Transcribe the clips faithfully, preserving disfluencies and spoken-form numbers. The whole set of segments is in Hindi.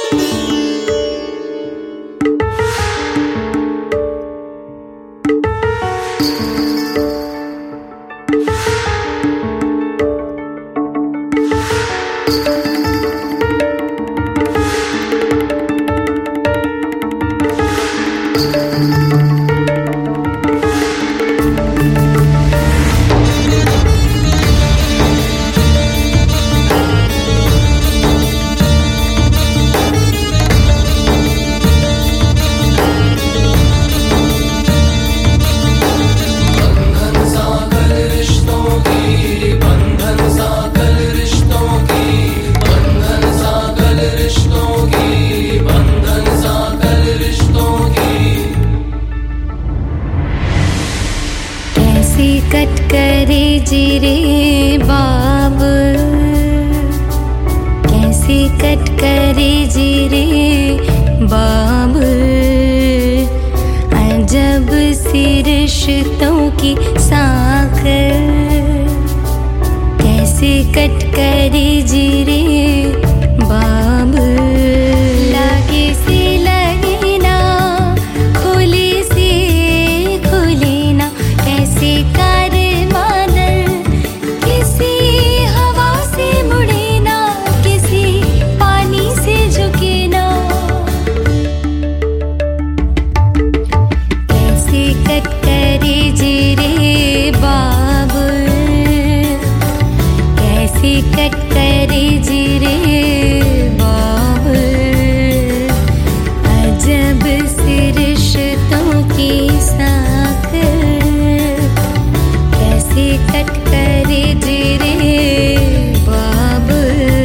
कट करे जिरे बाब, कैसे कट करे जिरे बाब। अजब सी रिश्तों की साखर, कैसे कट करे जिरे बाब। लागे से लगे ना, खुले से खुले ना, कैसे कर मादल किसी हवा से मुड़े ना, किसी पानी से झुके ना। कैसे कट करे जिरे बाबुल, कैसे कट करे जिरे बाबुल। अजब सी रिश्तों की साखर, कैसे कट करे जिरे बाबुल।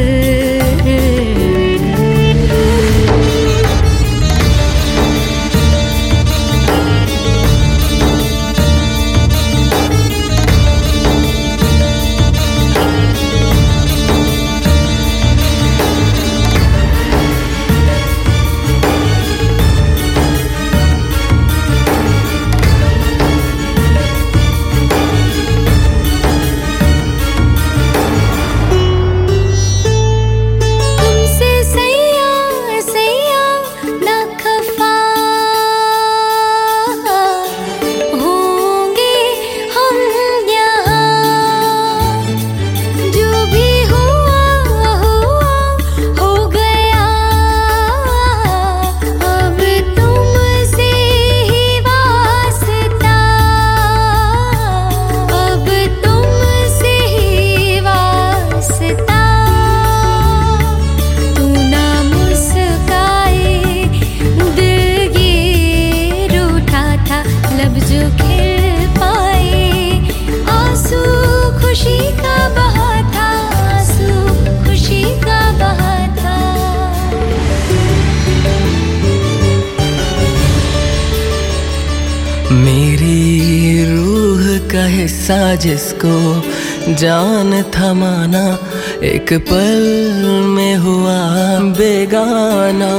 मेरी रूह का हिस्सा जिसको जान थमाना, एक पल में हुआ बेगाना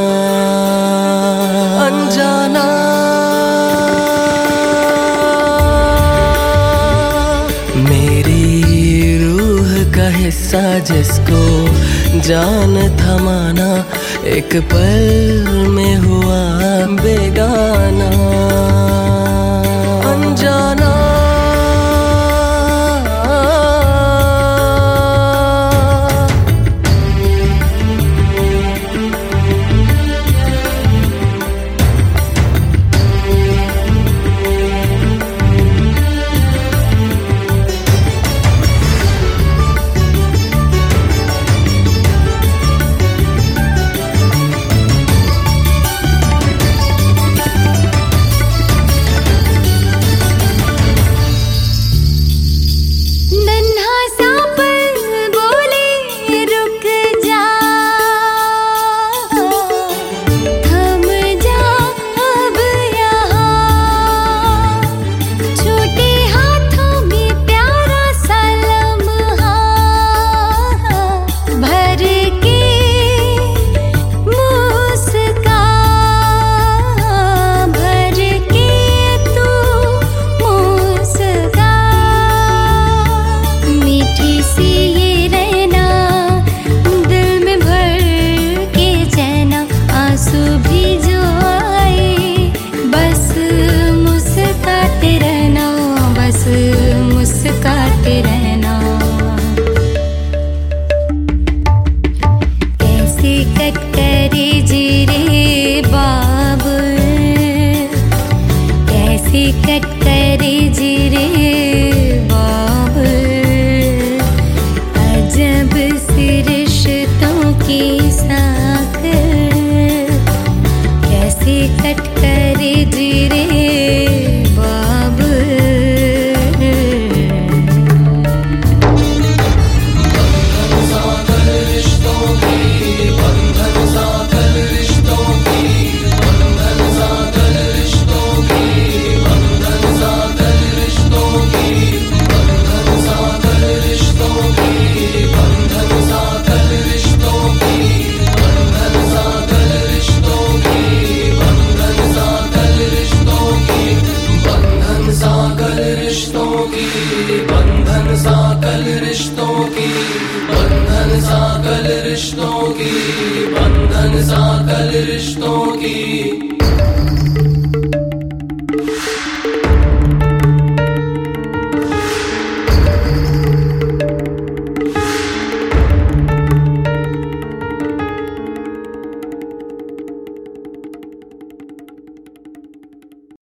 अनजाना। मेरी रूह का हिस्सा जिसको जान थमाना, एक पल में हुआ बेगाना अनजाना। कट करे जी रे बाबुल, कैसे कट करे जी रे बाबुल। अजब सी रिश्तों की साकर, कैसे कट करे जी रे बाबुल। बंधन साकल रिश्तों की, बंधन साकल रिश्तों की, बंधन साकल रिश्तों की।